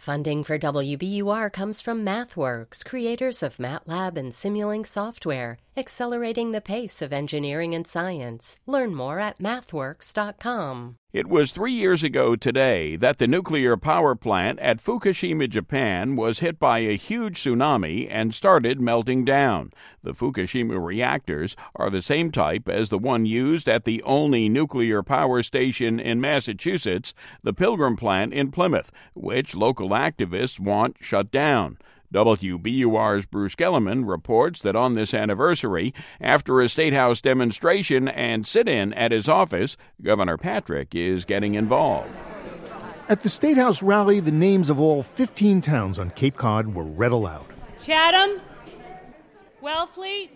Funding for WBUR comes from MathWorks, creators of MATLAB and Simulink software, accelerating the pace of engineering and science. Learn more at mathworks.com. It was 3 years ago today that the nuclear power plant at Fukushima, Japan, was hit by a huge tsunami and started melting down. The Fukushima reactors are the same type as the one used at the only nuclear power station in Massachusetts, the Pilgrim plant in Plymouth, which local activists want shut down. WBUR's Bruce Gellerman reports that on this anniversary, after a State House demonstration and sit-in at his office, Governor Patrick is getting involved. At the State House rally, the names of all 15 towns on Cape Cod were read aloud. Chatham, Wellfleet,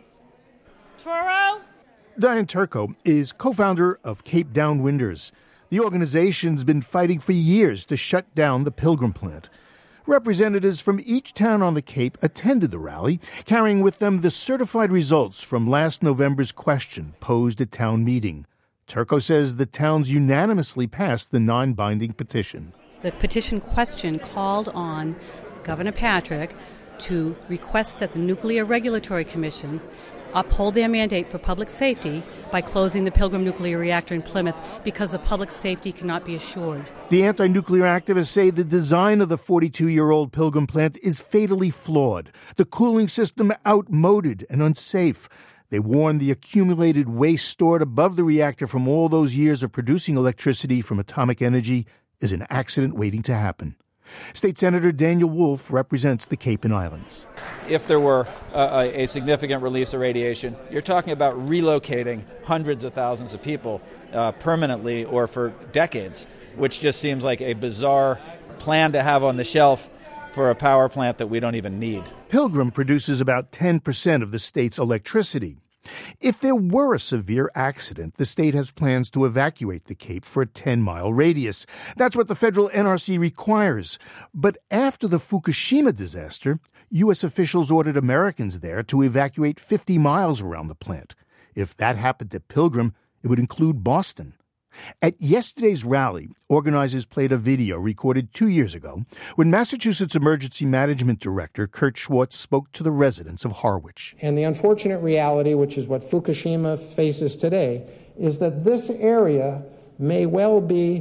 Truro. Diane Turco is co-founder of Cape Downwinders. The organization's been fighting for years to shut down the Pilgrim plant. Representatives from each town on the Cape attended the rally, carrying with them the certified results from last November's question posed at town meeting. Turco says the towns unanimously passed the non-binding petition. The petition question called on Governor Patrick to request that the Nuclear Regulatory Commission uphold their mandate for public safety by closing the Pilgrim nuclear reactor in Plymouth because the public safety cannot be assured. The anti-nuclear activists say the design of the 42-year-old Pilgrim plant is fatally flawed, the cooling system outmoded and unsafe. They warn the accumulated waste stored above the reactor from all those years of producing electricity from atomic energy is an accident waiting to happen. State Senator Daniel Wolf represents the Cape and Islands. If there were a significant release of radiation, you're talking about relocating hundreds of thousands of people permanently or for decades, which just seems like a bizarre plan to have on the shelf for a power plant that we don't even need. Pilgrim produces about 10% of the state's electricity. If there were a severe accident, the state has plans to evacuate the Cape for a 10-mile radius. That's what the federal NRC requires. But after the Fukushima disaster, U.S. officials ordered Americans there to evacuate 50 miles around the plant. If that happened to Pilgrim, it would include Boston. At yesterday's rally, organizers played a video recorded 2 years ago when Massachusetts Emergency Management Director Kurt Schwartz spoke to the residents of Harwich. And the unfortunate reality, which is what Fukushima faces today, is that this area may well be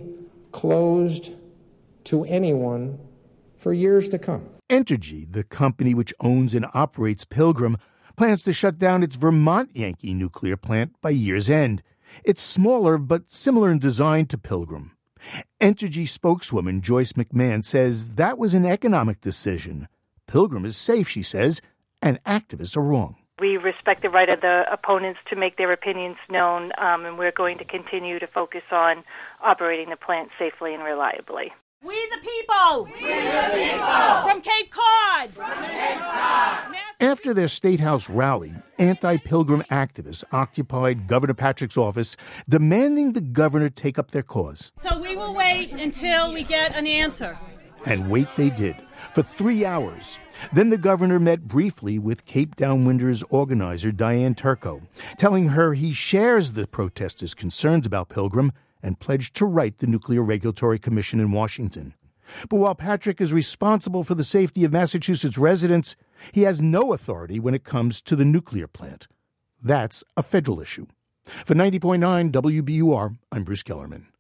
closed to anyone for years to come. Entergy, the company which owns and operates Pilgrim, plans to shut down its Vermont Yankee nuclear plant by year's end. It's smaller but similar in design to Pilgrim. Entergy spokeswoman Joyce McMahon says that was an economic decision. Pilgrim is safe, she says, and activists are wrong. We respect the right of the opponents to make their opinions known, and we're going to continue to focus on operating the plant safely and reliably. We the people! We the people! From Cape Cod! From Cape Cod! After their State House rally, anti-Pilgrim activists occupied Governor Patrick's office, demanding the governor take up their cause. So we will wait until we get an answer. And wait they did, for 3 hours. Then the governor met briefly with Cape Downwinders organizer Diane Turco, telling her he shares the protesters' concerns about Pilgrim and pledged to write the Nuclear Regulatory Commission in Washington. But while Patrick is responsible for the safety of Massachusetts residents, he has no authority when it comes to the nuclear plant. That's a federal issue. For 90.9 WBUR, I'm Bruce Gellerman.